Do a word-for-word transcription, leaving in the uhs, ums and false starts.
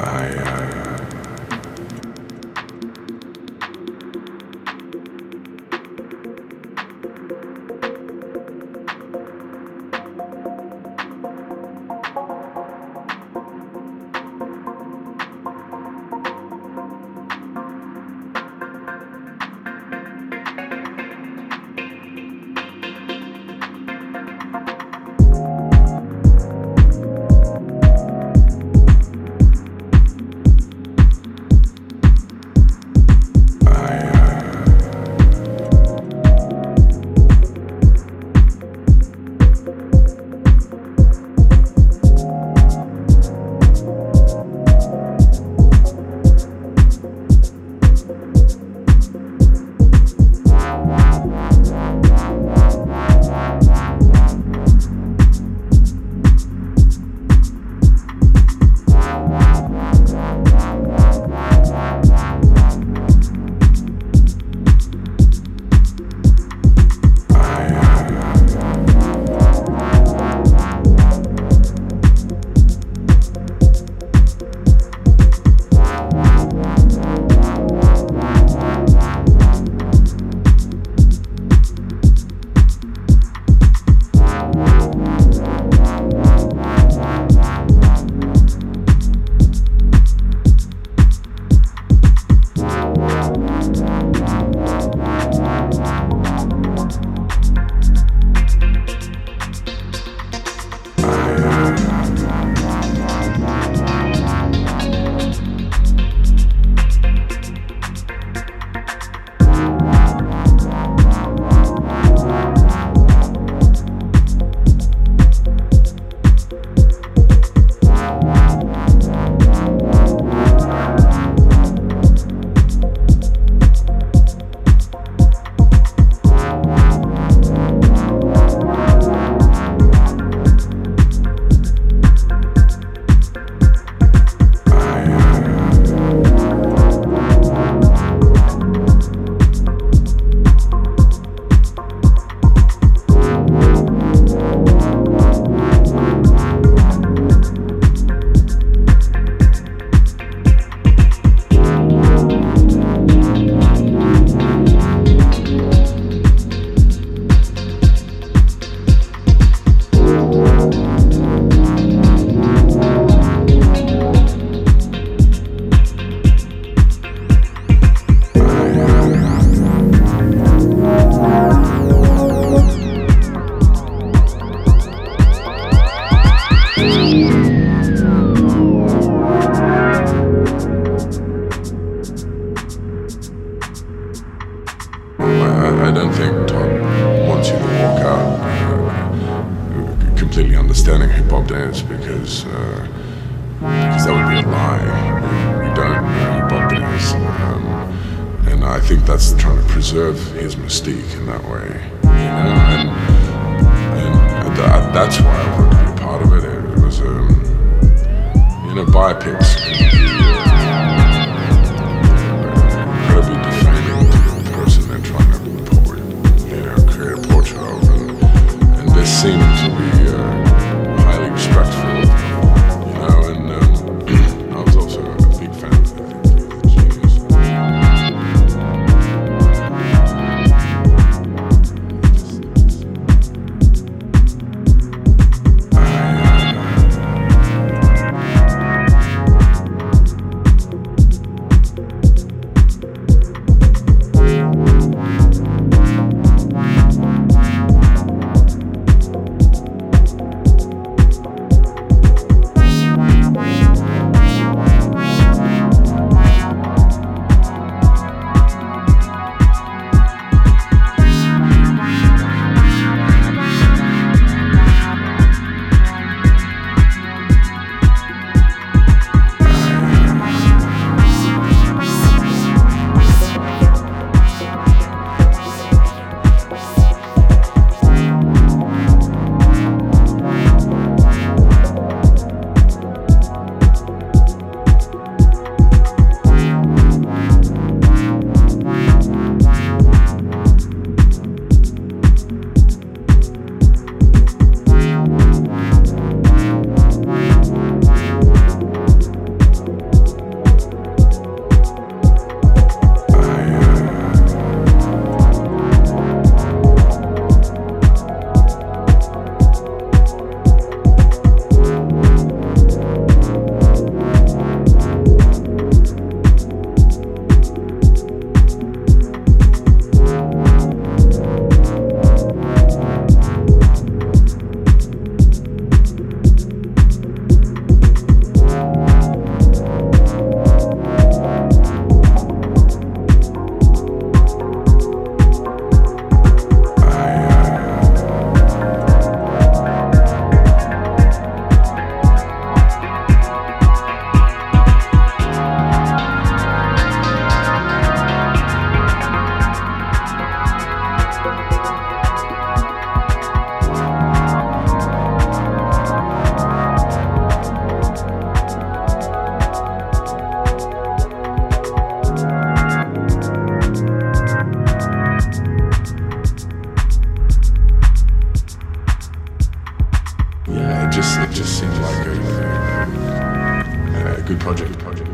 I, uh, I don't think Todd wants you to walk out uh, completely understanding hip-hop dance because uh, because that would be a lie. We, we don't know hip-hop dance. Um, and I think that's trying to preserve his mystique in that way. You know? And, and that, that's why I wanted to be a part of it. It, it was, um, you know, biopics can be uh, incredibly defaming to the person they're trying to you know, create a portrait of, and, and this seemed to be uh, highly respectful, you know, and um, I was also a big fan of it. I think he's a genius. yeah, it just it just seemed like a, a, a good project. Project.